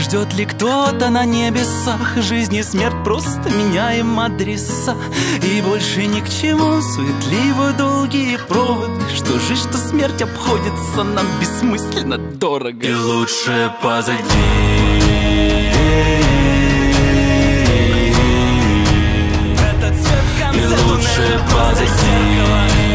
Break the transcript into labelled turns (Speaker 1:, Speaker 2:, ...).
Speaker 1: Ждет ли кто-то на небесах? Жизнь и смерть, просто меняем адреса. И больше ни к чему суетливо долгие проводы. Что жизнь, что смерть обходится нам бессмысленно дорого. И лучше позади.
Speaker 2: Этот свет в конце
Speaker 1: И лучше
Speaker 2: туннеля просто
Speaker 1: позади.
Speaker 2: зеркало.